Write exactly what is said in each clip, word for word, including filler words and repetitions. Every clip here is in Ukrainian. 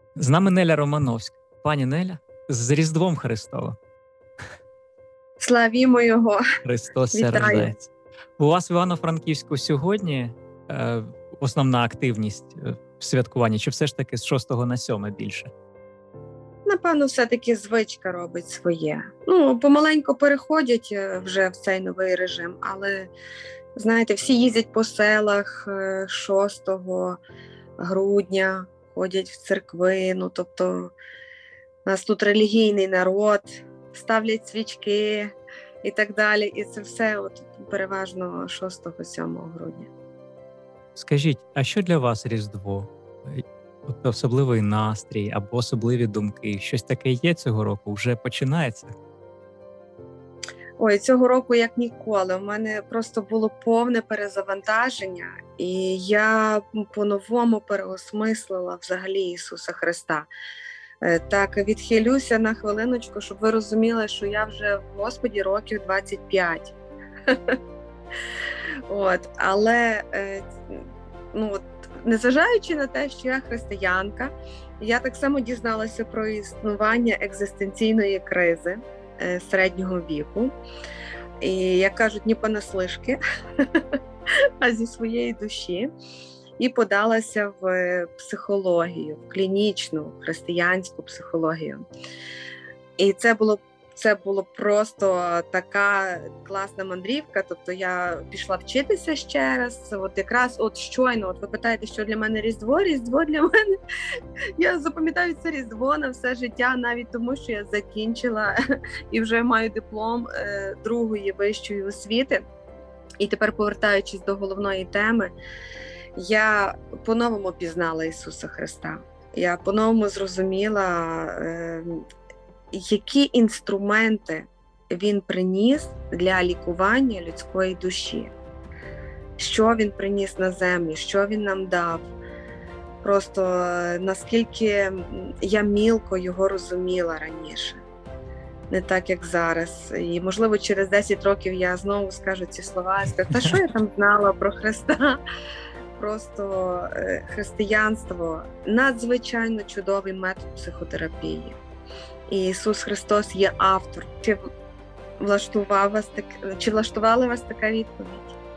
З нами Неля Романовська. Пані Неля, з Різдвом Христовим. Славімо Його. Христос Вітаю. рождається. У вас в Івано-Франківську сьогодні е, основна активність в святкуванні, чи все ж таки з шостого на сьоме більше? Напевно, все-таки звичка робить своє. Ну, помаленьку переходять вже в цей новий режим, але, знаєте, всі їздять по селах шостого грудня, ходять в церкви, ну, тобто у нас тут релігійний народ, ставлять свічки і так далі, і це все от переважно шостого-сьомого грудня. Скажіть, а що для вас Різдво? От особливий настрій або особливі думки? Щось таке є цього року? Вже починається? Ой, цього року як ніколи. У мене просто було повне перезавантаження, і я по-новому переосмислила взагалі Ісуса Христа. Так, відхилюся на хвилиночку, щоб ви розуміли, що я вже в Господі років двадцять п'ять. От, але, ну, от, незважаючи на те, що я християнка, я так само дізналася про існування екзистенційної кризи е, середнього віку. І, як кажуть, не понаслишки, а зі своєї душі. І подалася в психологію, в клінічну християнську психологію. І це було Це було просто така класна мандрівка, тобто я пішла вчитися ще раз, от якраз от щойно, от ви питаєте, що для мене Різдво, Різдво для мене, я запам'ятаю це Різдво на все життя, навіть тому, що я закінчила і вже маю диплом е, другої вищої освіти, і тепер, повертаючись до головної теми, я по-новому пізнала Ісуса Христа, я по-новому зрозуміла, е, які інструменти він приніс для лікування людської душі, що він приніс на землю, що він нам дав. Просто наскільки я мілко його розуміла раніше, не так, як зараз. І, можливо, через десять років я знову скажу ці слова, скажу, та що я там знала про Христа? Просто християнство – надзвичайно чудовий метод психотерапії. І Ісус Христос є автор. Чи влаштував вас так, чи влаштувала вас така відповідь?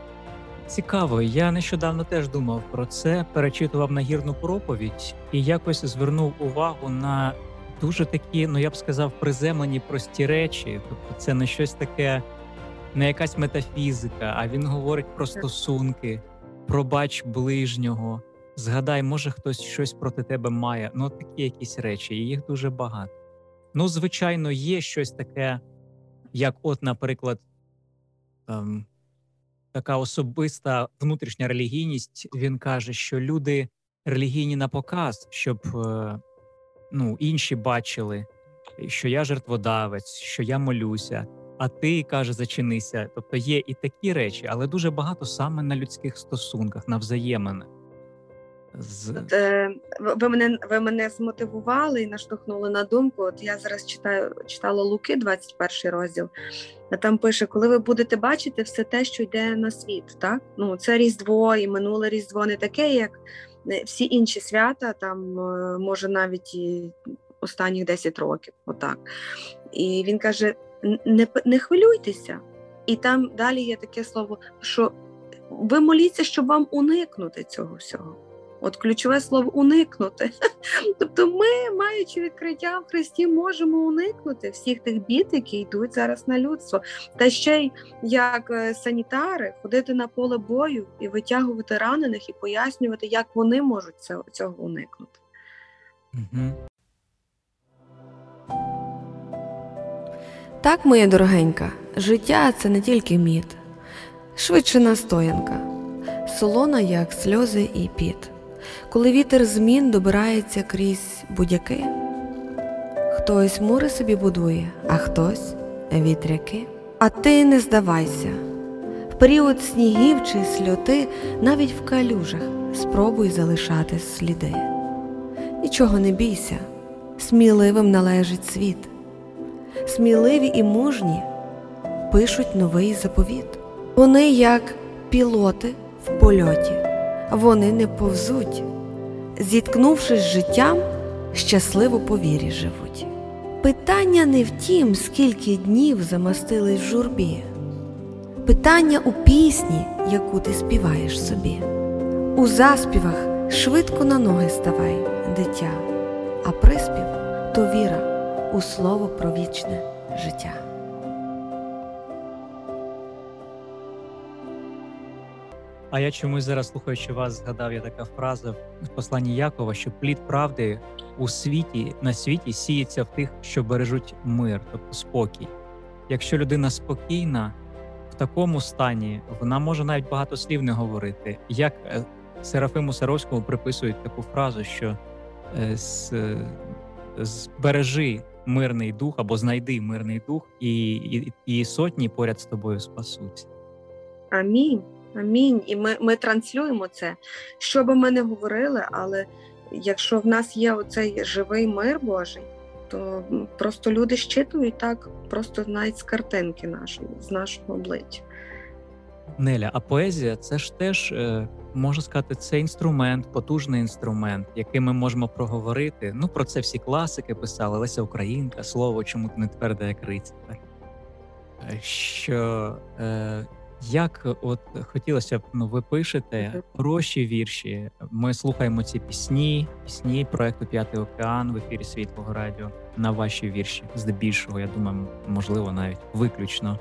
Цікаво. Я нещодавно теж думав про це, перечитував нагірну проповідь і якось звернув увагу на дуже такі, ну я б сказав, приземлені прості речі. Тобто це не щось таке, не якась метафізика, а він говорить про стосунки, пробач ближнього, згадай, може хтось щось проти тебе має. Ну такі якісь речі, і їх дуже багато. Ну, звичайно, є щось таке, як от, наприклад, ем, така особиста внутрішня релігійність. Він каже, що люди релігійні на показ, щоб е, ну, інші бачили, що я жертводавець, що я молюся, а ти, каже, зачинися. Тобто є і такі речі, але дуже багато саме на людських стосунках, на взаєминах. З... От, е, ви, мене, ви мене змотивували і наштовхнули на думку. От я зараз читаю, читала Луки, двадцять перший розділ, а там пише, коли ви будете бачити все те, що йде на світ, так? Ну, це Різдво і минуле Різдво не таке, як всі інші свята, там, може, навіть і останніх десять років, отак. І він каже, не, не хвилюйтеся. І там далі є таке слово, що ви моліться, щоб вам уникнути цього всього. От ключове слово «уникнути». Тобто ми, маючи відкриття в Христі, можемо уникнути всіх тих бід, які йдуть зараз на людство. Та ще й, як санітари, ходити на поле бою і витягувати ранених, і пояснювати, як вони можуть цього, цього уникнути. Угу. Так, моя дорогенька, життя – це не тільки мід. Швидше настоянка. Солона, як сльози і піт. Коли вітер змін добирається крізь будь-яки, хтось мури собі будує, а хтось вітряки. А ти не здавайся. В період снігів чи сльоти, навіть в калюжах, спробуй залишати сліди. Нічого не бійся, сміливим належить світ. Сміливі і мужні пишуть новий заповіт. Вони як пілоти в польоті. Вони не повзуть. Зіткнувшись з життям, щасливо по вірі живуть. Питання не в тім, скільки днів замастились в журбі. Питання у пісні, яку ти співаєш собі. У заспівах швидко на ноги ставай, дитя, а приспів – то віра у слово про вічне життя. А я чомусь зараз, слухаючи вас, згадав я така фраза в посланні Якова, що плід правди у світі, на світі сіється в тих, що бережуть мир, тобто спокій. Якщо людина спокійна, в такому стані вона може навіть багато слів не говорити. Як Серафиму Саровському приписують таку фразу, що «збережи мирний дух» або «знайди мирний дух, і, і, і сотні поряд з тобою спасуться». Амінь. Амінь. І ми, ми транслюємо це. Що би ми не говорили, але якщо в нас є оцей живий мир Божий, то просто люди щитують так, просто навіть з картинки нашої, з нашого обличчя. Неля, а поезія – це ж теж, можна сказати, це інструмент, потужний інструмент, який ми можемо проговорити. Ну, про це всі класики писали, Леся Українка, слово чому не тверде, як риця. Що, е, як от хотілося б, ну, ви пишете хороші вірші, ми слухаємо ці пісні, пісні проєкту «П'ятий океан» в ефірі Світлого радіо на ваші вірші, здебільшого, я думаю, можливо, навіть виключно.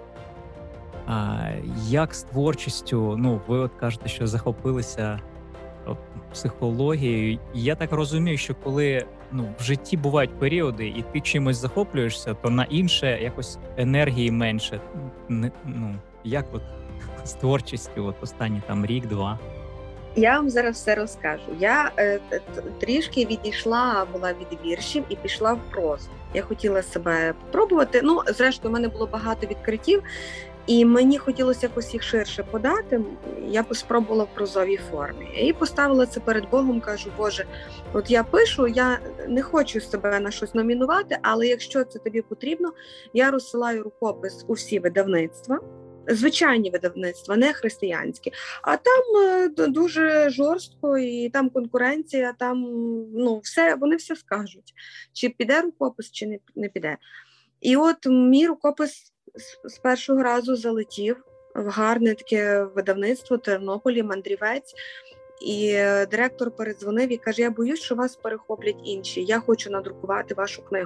А як з творчістю, ну, ви от кажете, що захопилися психологією. Я так розумію, що коли, ну, в житті бувають періоди, і ти чимось захоплюєшся, то на інше якось енергії менше. Не, ну, як от з творчістю от останні там рік-два? Я вам зараз все розкажу. Я е, трішки відійшла була від віршів і пішла в прозу. Я хотіла себе спробувати. Ну, зрештою, у мене було багато відкриттів, і мені хотілося якось їх ширше подати. Я спробувала в прозовій формі. І поставила це перед Богом, кажу: Боже, от я пишу, я не хочу себе на щось номінувати, але якщо це тобі потрібно, я розсилаю рукопис у всі видавництва. Звичайні видавництва, не християнські. А там е, дуже жорстко, і там конкуренція, там, ну, все, вони все скажуть, чи піде рукопис, чи не, не піде. І от мій рукопис з, з першого разу залетів в гарне таке видавництво Тернополі, Мандрівець. І директор передзвонив і каже: я боюсь, що вас перехоплять інші, я хочу надрукувати вашу книгу.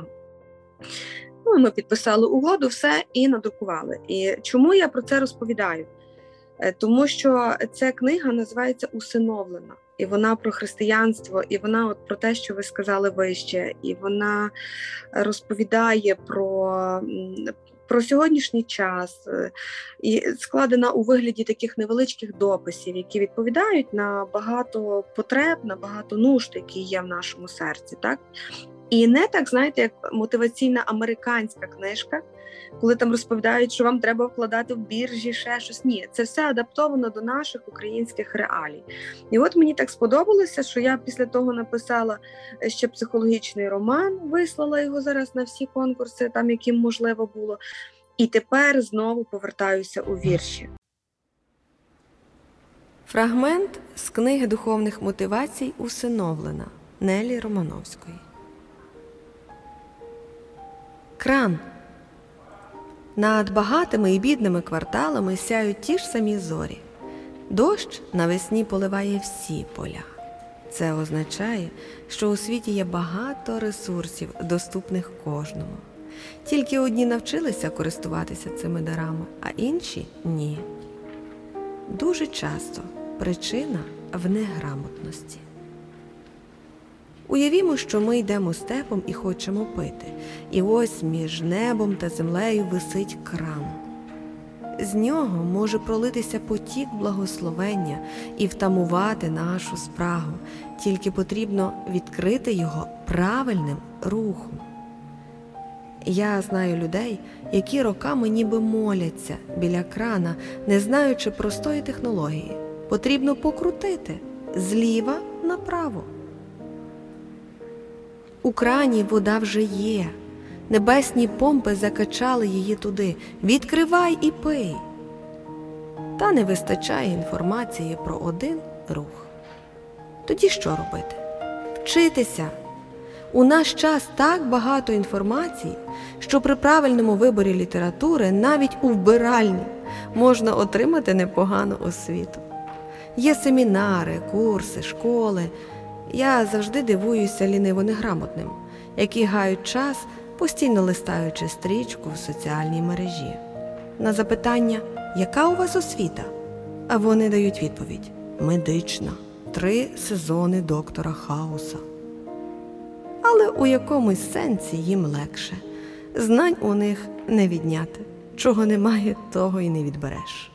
Ну, ми підписали угоду, все, і надрукували. І чому я про це розповідаю? Тому що ця книга називається «Усиновлена». І вона про християнство, і вона от про те, що ви сказали вище. І вона розповідає про, про сьогоднішній час. І складена у вигляді таких невеличких дописів, які відповідають на багато потреб, на багато нужд, які є в нашому серці, так? І не так, знаєте, як мотиваційна американська книжка, коли там розповідають, що вам треба вкладати в біржі, ще щось. Ні, це все адаптовано до наших українських реалій. І от мені так сподобалося, що я після того написала ще психологічний роман, вислала його зараз на всі конкурси, там яким можливо було. І тепер знову повертаюся у вірші. Фрагмент з книги духовних мотивацій «Усиновлена» Нелі Романовської. Кран. Над багатими і бідними кварталами сяють ті ж самі зорі. Дощ навесні поливає всі поля. Це означає, що у світі є багато ресурсів, доступних кожному. Тільки одні навчилися користуватися цими дарами, а інші – ні. Дуже часто причина в неграмотності. Уявімо, що ми йдемо степом і хочемо пити. І ось між небом та землею висить кран. З нього може пролитися потік благословення і втамувати нашу спрагу. Тільки потрібно відкрити його правильним рухом. Я знаю людей, які роками ніби моляться біля крана, не знаючи простої технології. Потрібно покрутити зліва направо. У крані вода вже є. Небесні помпи закачали її туди. Відкривай і пий. Та не вистачає інформації про один рух. Тоді що робити? Вчитися. У наш час так багато інформації, що при правильному виборі літератури навіть у вбиральні можна отримати непогану освіту. Є семінари, курси, школи. Я завжди дивуюся ліниво-неграмотним, які гають час, постійно листаючи стрічку в соціальній мережі. На запитання «Яка у вас освіта?», а вони дають відповідь «Медична, три сезони доктора Хауса». Але у якомусь сенсі їм легше. Знань у них не відняти. Чого немає, того й не відбереш.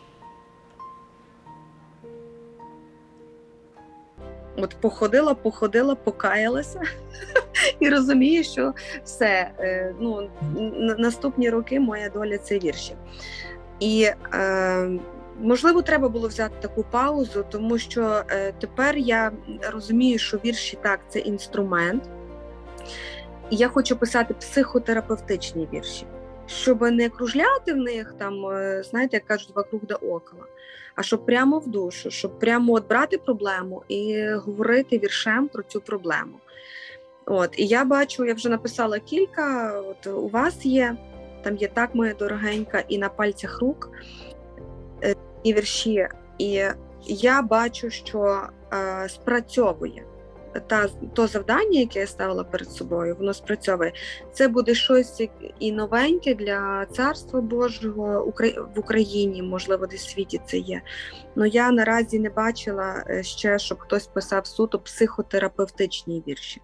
От походила, походила, покаялася і розумію, що все, е, ну, н- наступні роки моя доля – це вірші. І, е, можливо, треба було взяти таку паузу, тому що е, тепер я розумію, що вірші, так, це інструмент. І я хочу писати психотерапевтичні вірші, щоб не кружляти в них, там, е, знаєте, як кажуть, вокруг да около, а щоб прямо в душу, щоб прямо от брати проблему і говорити віршем про цю проблему. От, і я бачу, я вже написала кілька, от у вас є, там є «Так, моя дорогенька» і «На пальцях рук» е, і вірші. І я бачу, що е, спрацьовує. Та, то завдання, яке я ставила перед собою, воно спрацьовує. Це буде щось і новеньке для Царства Божого в Україні, можливо, десь в світі це є. Але я наразі не бачила ще, щоб хтось писав суто психотерапевтичні вірші.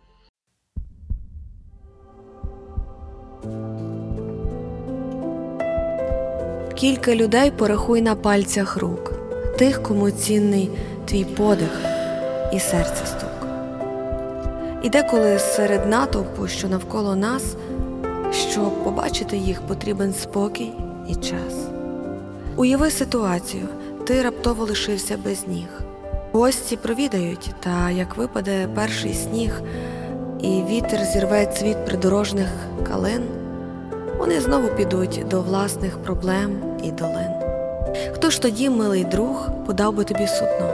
Кілька людей порахуй на пальцях рук, тих, кому цінний твій подих і серце стук. І деколи серед натовпу, що навколо нас, щоб побачити їх, потрібен спокій і час. Уяви ситуацію, ти раптово лишився без ніг. Гості провідають, та як випаде перший сніг, і вітер зірве цвіт придорожних калин, вони знову підуть до власних проблем і долин. Хто ж тоді, милий друг, подав би тобі сутно?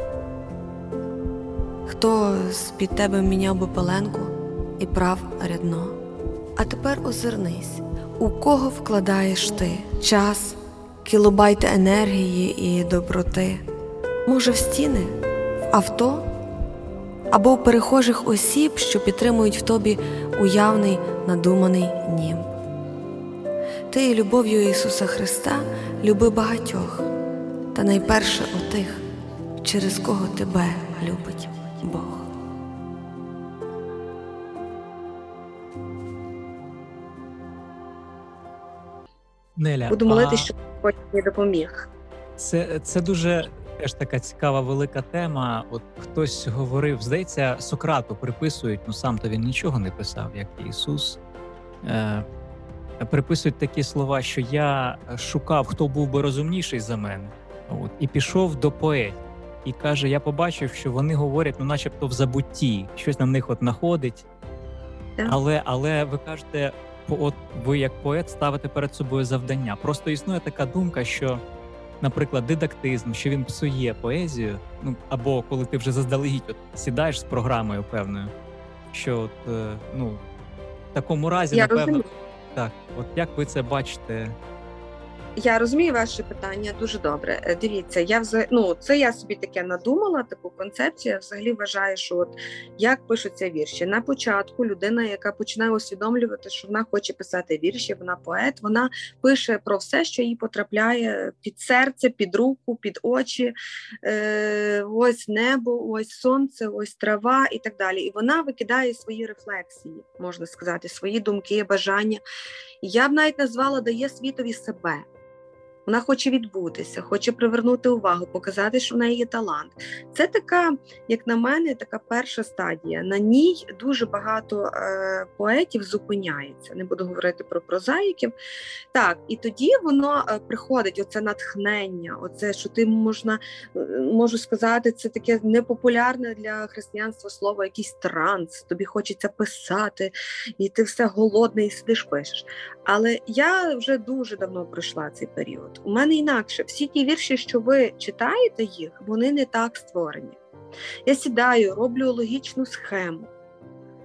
Хто з-під тебе міняв би пеленку і прав рядно? А тепер озирнись, у кого вкладаєш ти час, кілобайти енергії і доброти? Може, в стіни, в авто? Або в перехожих осіб, що підтримують в тобі уявний, надуманий німб? Ти любов'ю Ісуса Христа люби багатьох, та найперше отих, через кого тебе любить Бог. Неля, Буду а молитися, щоб Господь мені допоміг. це, це дуже теж така цікава велика тема. От хтось говорив, здається, Сократу приписують, ну сам то він нічого не писав, як і Ісус. Е, приписують такі слова, що я шукав, хто був би розумніший за мене. От, і пішов до поетів. І каже, я побачив, що вони говорять, ну начебто в забутті, щось на них от находить. Так. Але, але ви кажете, от ви як поет ставите перед собою завдання. Просто існує така думка, що, наприклад, дидактизм, що він псує поезію, ну або коли ти вже заздалегідь от, сідаєш з програмою певною, що от, е, ну, в такому разі, Я напевно, розумію. так, от як ви це бачите? Я розумію ваше питання дуже добре. Е, Дивіться, я взаг... ну, це я собі таке надумала, таку концепцію. Я взагалі вважаю, що от як пишуться вірші. На початку людина, яка починає усвідомлювати, що вона хоче писати вірші, вона поет, вона пише про все, що їй потрапляє під серце, під руку, під очі. Е, ось небо, ось сонце, ось трава і так далі. І вона викидає свої рефлексії, можна сказати, свої думки, бажання. Я б навіть назвала, дає світові себе. Вона хоче відбутися, хоче привернути увагу, показати, що в неї є талант. Це така, як на мене, така перша стадія. На ній дуже багато е, поетів зупиняється. Не буду говорити про прозаїків. Так, і тоді воно е, приходить, оце натхнення, оце, що ти можна, е, можу сказати, це таке непопулярне для християнства слово, якийсь транс, тобі хочеться писати, і ти все голодний і сидиш пишеш. Але я вже дуже давно пройшла цей період. У мене інакше. Всі ті вірші, що ви читаєте їх, вони не так створені. Я сідаю, роблю логічну схему.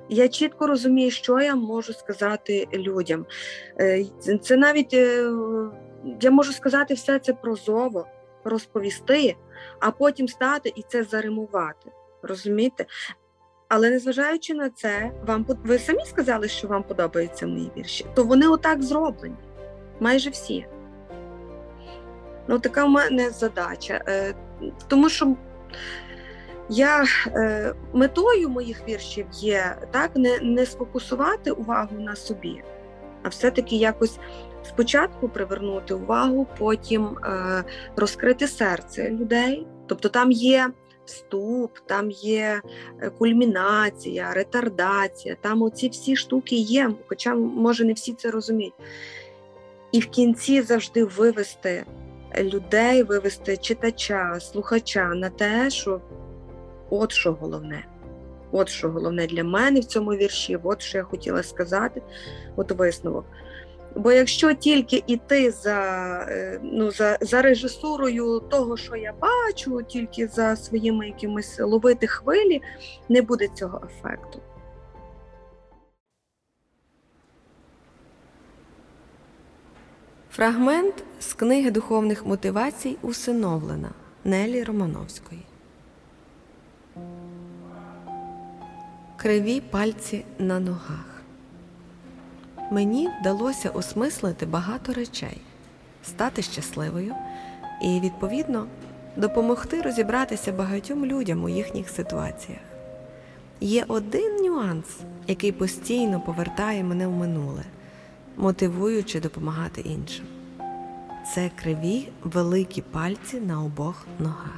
Я чітко розумію, що я можу сказати людям. Це навіть, я можу сказати все це прозоро, розповісти, а потім стати і це заримувати. Розумієте? Але незважаючи на це, вам, ви самі сказали, що вам подобаються мої вірші, то вони отак зроблені. Майже всі. Ну, така в мене задача. Тому що я, метою моїх віршів є так, не, не сфокусувати увагу на собі, а все-таки якось спочатку привернути увагу, потім е, розкрити серце людей. Тобто там є вступ, там є кульмінація, ретардація, там оці всі штуки є, хоча, може, не всі це розуміють. І в кінці завжди вивести людей, вивести читача, слухача на те, що от що головне. От що головне для мене в цьому вірші, от що я хотіла сказати, от висновок. Бо якщо тільки йти за, ну, за, за режисурою того, що я бачу, тільки за своїми якимись ловити хвилі, не буде цього ефекту. Фрагмент з книги духовних мотивацій «Усиновлена» Нелі Романовської. Криві пальці на ногах. Мені вдалося осмислити багато речей, стати щасливою і, відповідно, допомогти розібратися багатьом людям у їхніх ситуаціях. Є один нюанс, який постійно повертає мене в минуле, мотивуючи допомагати іншим. Це криві великі пальці на обох ногах.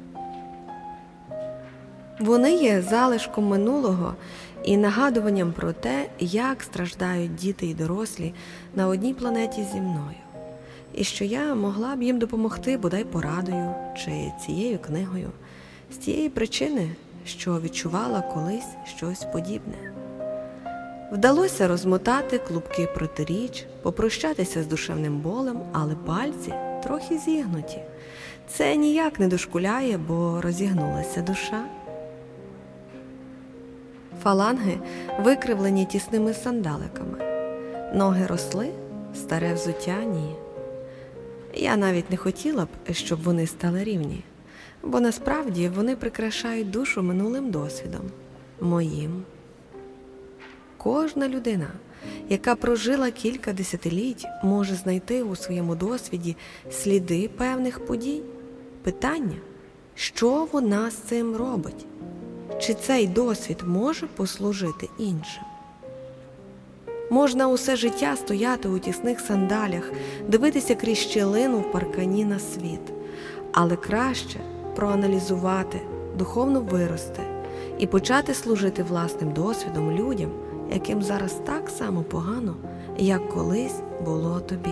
Вони є залишком минулого і нагадуванням про те, як страждають діти і дорослі на одній планеті зі мною. І що я могла б їм допомогти бодай порадою чи цією книгою, з тієї причини, що відчувала колись щось подібне. Вдалося розмотати клубки протиріч, попрощатися з душевним болем, але пальці трохи зігнуті. Це ніяк не дошкуляє, бо розігнулася душа. Фаланги викривлені тісними сандаликами. Ноги росли, старе взуття – ні. Я навіть не хотіла б, щоб вони стали рівні, бо насправді вони прикрашають душу минулим досвідом, моїм. Кожна людина, яка прожила кілька десятиліть, може знайти у своєму досвіді сліди певних подій. Питання – що вона з цим робить? Чи цей досвід може послужити іншим? Можна усе життя стояти у тісних сандалях, дивитися крізь щілину в паркані на світ. Але краще проаналізувати, духовно вирости і почати служити власним досвідом людям, яким зараз так само погано, як колись було тобі.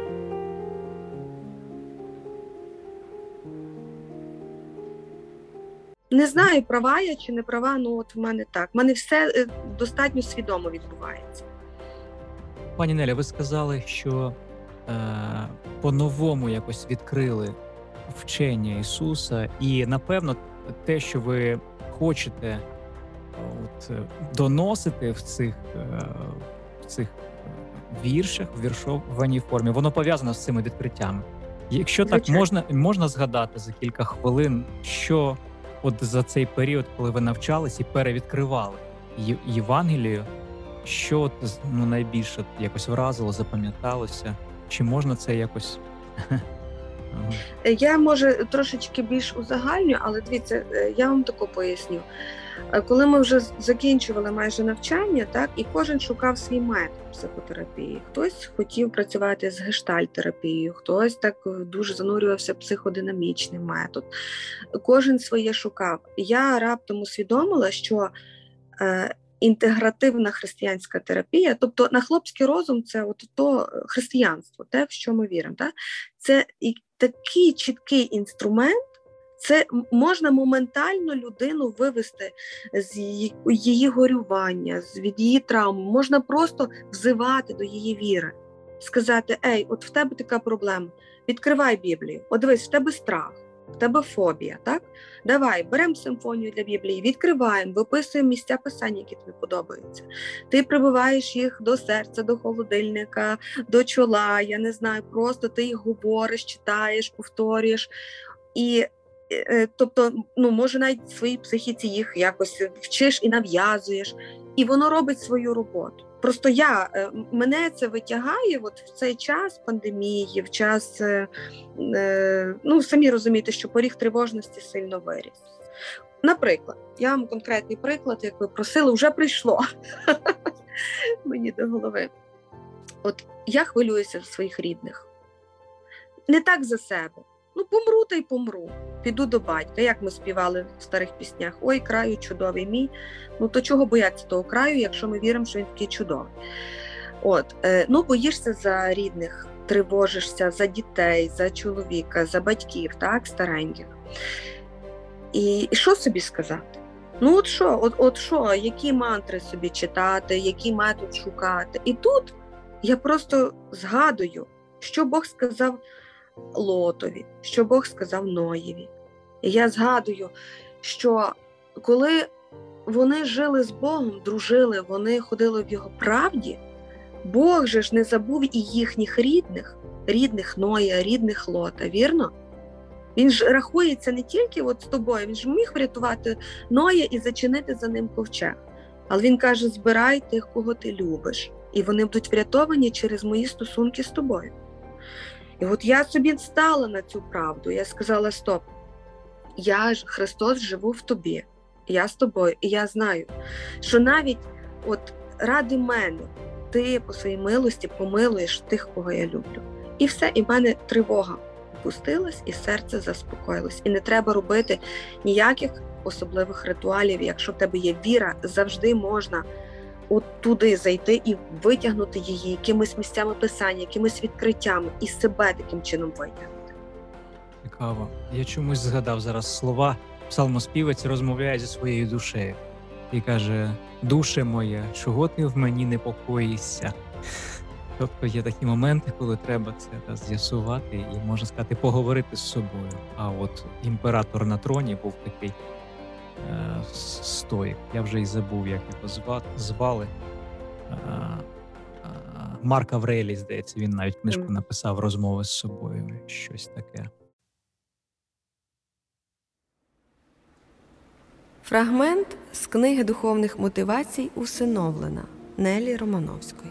Не знаю, права я чи не права, ну от в мене так. В мене все достатньо свідомо відбувається. Пані Неля, ви сказали, що е, по-новому якось відкрили вчення Ісуса, і, напевно, те, що ви хочете от, доносити в цих, е, в цих віршах, в віршованій формі, воно пов'язано з цими відкриттями. Якщо так, Звичайно. можна, можна згадати за кілька хвилин, що от за цей період, коли ви навчались і перевідкривали Є- Євангелію, що от, ну, найбільше якось вразило, запам'яталося? Чи можна це якось? Ага. Я, може, трошечки більш узагальню, але дивіться, я вам тако поясню. Коли ми вже закінчували майже навчання, так, і кожен шукав свій метод психотерапії. Хтось хотів працювати з гештальт-терапією, хтось так дуже занурювався в психодинамічний метод. Кожен своє шукав. Я раптом усвідомила, що е, інтегративна християнська терапія, тобто на хлопський розум це от то християнство, те, в що ми віримо. Так? Це і такий чіткий інструмент, це можна моментально людину вивести з її, її горювання, від її травм. Можна просто взивати до її віри. Сказати, ей, от в тебе така проблема, відкривай Біблію, от дивись, в тебе страх, в тебе фобія, так? Давай, беремо симфонію для Біблії, відкриваємо, виписуємо місця писання, які тобі подобаються. Ти прибиваєш їх до серця, до холодильника, до чола, я не знаю, просто ти їх говориш, читаєш, повторюєш. І, е, тобто, ну, може навіть в своїй психіці їх якось вчиш і нав'язуєш, і воно робить свою роботу. Просто я, мене це витягає от в цей час пандемії, в час, ну, самі розумієте, що поріг тривожності сильно виріс. Наприклад, я вам конкретний приклад, як ви просили, вже прийшло мені до голови. От я хвилююся за своїх рідних. Не так за себе. Ну, помру та й помру. Піду до батька. Як ми співали в старих піснях? Ой, краю чудовий мій. Ну, то чого боятися того краю, якщо ми віримо, що він такий чудовий? От, е, ну, боїшся за рідних, тривожишся за дітей, за чоловіка, за батьків, так, стареньких. І, і що собі сказати? Ну, от що, от, от що, які мантри собі читати, який метод шукати? І тут я просто згадую, що Бог сказав Лотові, що Бог сказав Ноєві. І я згадую, що коли вони жили з Богом, дружили, вони ходили в Його правді, Бог же ж не забув і їхніх рідних, рідних Ноя, рідних Лота, вірно? Він ж рахується не тільки от з тобою, він ж міг врятувати Ноя і зачинити за ним ковчег. Але він каже, збирай тих, кого ти любиш, і вони будуть врятовані через мої стосунки з тобою. І от я собі стала на цю правду, я сказала, стоп, я ж, Христос, живу в тобі, я з тобою, і я знаю, що навіть от ради мене ти по своїй милості помилуєш тих, кого я люблю. І все, і в мене тривога опустилась, і серце заспокоїлось. І не треба робити ніяких особливих ритуалів. Якщо в тебе є віра, завжди можна от туди зайти і витягнути її якимись місцями писання, якимись відкриттями і себе таким чином витягнути. Цікаво. Я чомусь згадав зараз слова. Псалмоспівець розмовляє зі своєю душею і каже: «Душе моя, чого ти в мені непокоїшся?» Тобто є такі моменти, коли треба це та, з'ясувати і, можна сказати, поговорити з собою. А от імператор на троні був такий е, стоїк. Я вже і забув, як його звати, звали. Е, е, Марк Аврелій, здається, він навіть книжку написав «Розмови з собою», щось таке. Фрагмент з книги духовних мотивацій «Усиновлена» Нелі Романовської.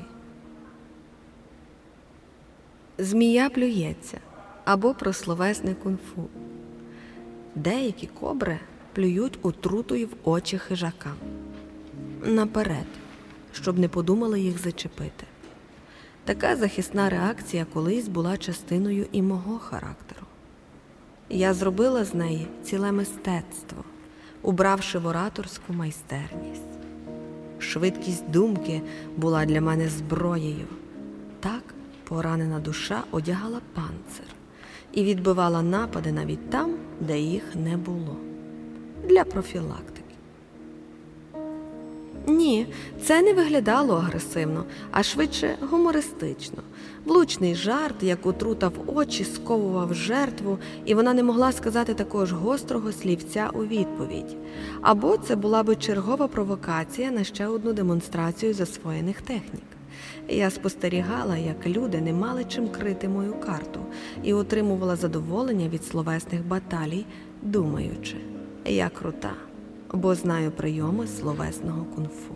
Змія плюється або про словесне кунг-фу. Деякі кобри плюють отрутою в очі хижакам. Наперед, щоб не подумали їх зачепити. Така захисна реакція колись була частиною і мого характеру. Я зробила з неї ціле мистецтво, убравши в ораторську майстерність. Швидкість думки була для мене зброєю. Так поранена душа одягала панцир і відбивала напади навіть там, де їх не було. Для профілактики. Ні, це не виглядало агресивно, а швидше гумористично. Влучний жарт, як отрута в очі, сковував жертву, і вона не могла сказати такого ж гострого слівця у відповідь. Або це була би чергова провокація на ще одну демонстрацію засвоєних технік. Я спостерігала, як люди не мали чим крити мою карту, і отримувала задоволення від словесних баталій, думаючи: я крута, бо знаю прийоми словесного кунг-фу.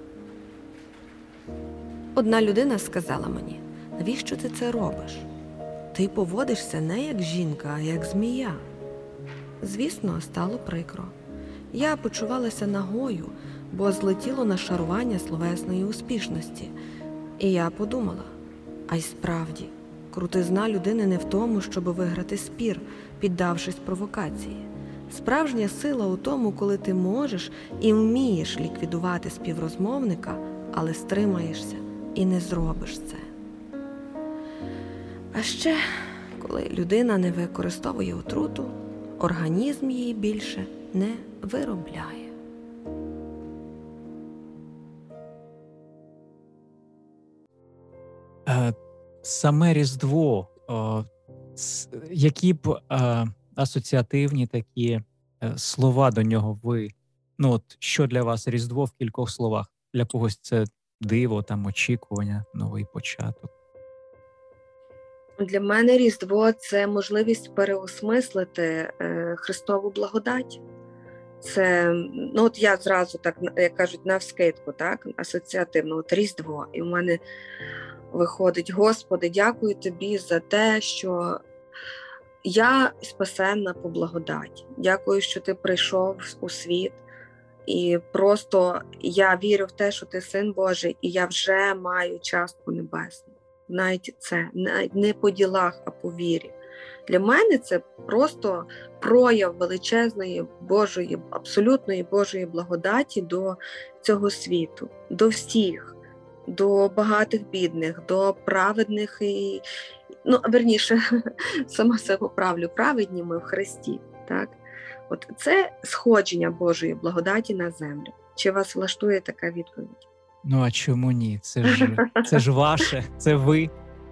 Одна людина сказала мені: навіщо ти це робиш? Ти поводишся не як жінка, а як змія. Звісно, стало прикро. Я почувалася нагою, бо злетіло нашарування словесної успішності. І я подумала: а й справді, крутизна людини не в тому, щоб виграти спір, піддавшись провокації. Справжня сила у тому, коли ти можеш і вмієш ліквідувати співрозмовника, але стримаєшся і не зробиш це. А ще, коли людина не використовує отруту, організм її більше не виробляє. Саме Різдво, які б асоціативні такі е, слова до нього ви. Ну, от що для вас Різдво в кількох словах? Для когось це диво, там очікування, новий початок. Для мене Різдво – це можливість переосмислити е, Христову благодать. Це, ну от я зразу так, як кажуть, навскидку, так, асоціативно, от Різдво. І в мене виходить: Господи, дякую Тобі за те, що я спасенна по благодаті. Дякую, що Ти прийшов у світ. І просто я вірю в те, що Ти Син Божий, і я вже маю частку небесну. Навіть це, навіть не по ділах, а по вірі. Для мене це просто прояв величезної Божої, абсолютної Божої благодаті до цього світу, до всіх, до багатих бідних, до праведних і, ну, верніше, сама себе поправлю, праведні ми в Христі, так? От це сходження Божої благодаті на землю. Чи вас влаштує така відповідь? Ну, а чому ні? Це ж, це ж ваше, це ви.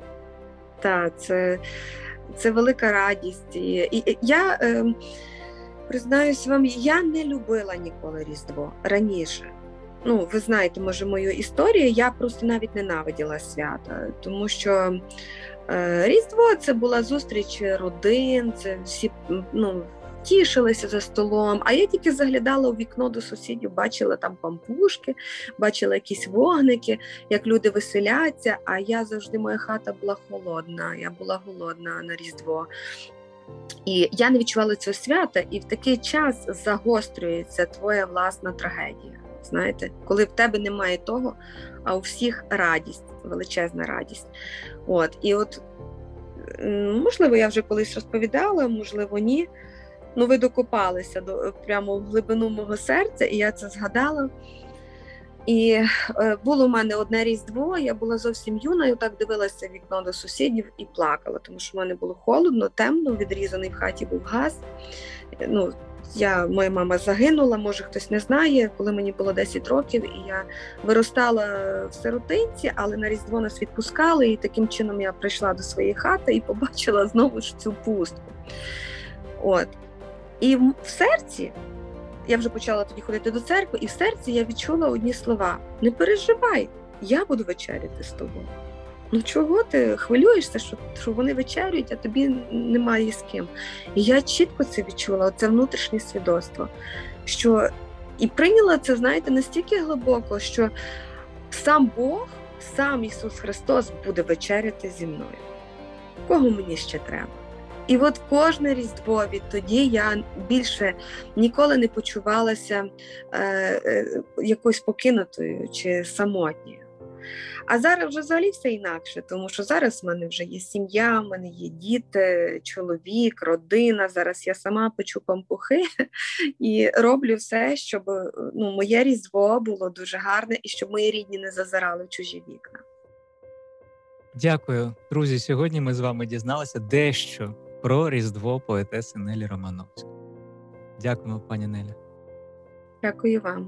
Так, це, це велика радість. І, і я е, признаюсь вам, я не любила ніколи Різдво раніше. Ну, ви знаєте, може, мою історію, я просто навіть ненавиділа свята, тому що е, Різдво – це була зустріч родин, це всі, ну, тішилися за столом, а я тільки заглядала у вікно до сусідів, бачила там пампушки, бачила якісь вогники, як люди веселяться, а я завжди, моя хата була холодна, я була голодна на Різдво. І я не відчувала цього свята, і в такий час загострюється твоя власна трагедія. Знаєте, коли в тебе немає того, а у всіх радість, величезна радість. От, і от, можливо, я вже колись розповідала, можливо, ні. Ну, ви докопалися до, прямо в глибину мого серця, і я це згадала. І е, було в мене одне Різдво, я була зовсім юною, так дивилася в вікно до сусідів і плакала, тому що в мене було холодно, темно, відрізаний в хаті був газ. Ну, я, моя мама загинула, може хтось не знає, коли мені було десять років, і я виростала в сиротинці, але на Різдво нас відпускали, і таким чином я прийшла до своєї хати і побачила знову ж цю пустку. От. І в серці, я вже почала тоді ходити до церкви, і в серці я відчула одні слова: не переживай, я буду вечеряти з тобою. Ну чого ти хвилюєшся, що, що вони вечерюють, а тобі немає з ким? І я чітко це відчула, це внутрішнє свідоцтво. Що... І прийняла це, знаєте, настільки глибоко, що сам Бог, сам Ісус Христос буде вечеряти зі мною. Кого мені ще треба? І от кожне Різдво відтоді я більше ніколи не почувалася е, е, якоюсь покинутою чи самотньою. А зараз вже взагалі все інакше, тому що зараз в мене вже є сім'я, в мене є діти, чоловік, родина, зараз я сама печу пампухи і роблю все, щоб, ну, моє Різдво було дуже гарне і щоб мої рідні не зазирали в чужі вікна. Дякую. Друзі, сьогодні ми з вами дізналися дещо про Різдво поетеси Нелі Романовської. Дякуємо, пані Неля. Дякую вам.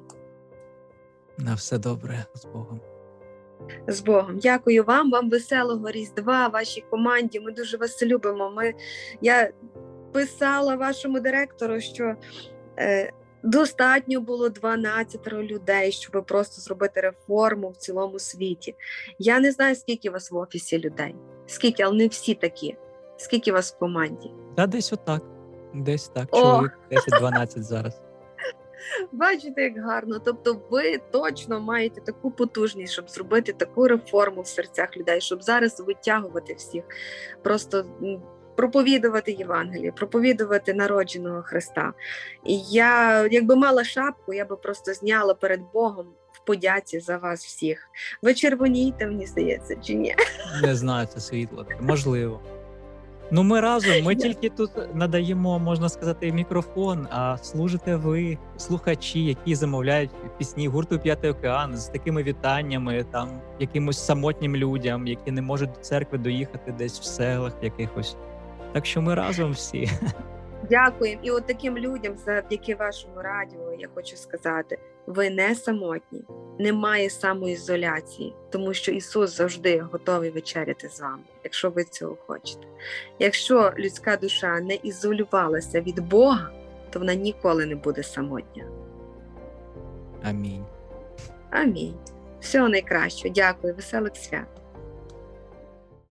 На все добре. З Богом. З Богом. Дякую вам, вам веселого Різдва, вашій команді. Ми дуже вас любимо. Ми, я писала вашому директору, що е, достатньо було дванадцять людей, щоб просто зробити реформу в цілому світі. Я не знаю, скільки у вас в офісі людей. Скільки, але не всі такі. Скільки у вас в команді? Та десь отак. Десь так. Чоловік десять-дванадцять зараз. Бачите, як гарно. Тобто ви точно маєте таку потужність, щоб зробити таку реформу в серцях людей, щоб зараз витягувати всіх, просто проповідувати Євангеліє, проповідувати народженого Христа. І я, якби мала шапку, я би просто зняла перед Богом в подяці за вас всіх. Ви червонієте, мені здається, чи ні? Не знаю, це світло. Можливо. Ну, ми разом, ми тільки тут надаємо, можна сказати, мікрофон, а служите ви, слухачі, які замовляють пісні гурту «П'ятий океан» з такими вітаннями, там, якимось самотнім людям, які не можуть до церкви доїхати десь в селах якихось. Так що ми разом всі. Дякуємо. І от таким людям, завдяки вашому радіо, я хочу сказати, ви не самотні, немає самоізоляції, тому що Ісус завжди готовий вечеряти з вами, якщо ви цього хочете. Якщо людська душа не ізолювалася від Бога, то вона ніколи не буде самотня. Амінь. Амінь. Всього найкращого. Дякую. Веселих свят.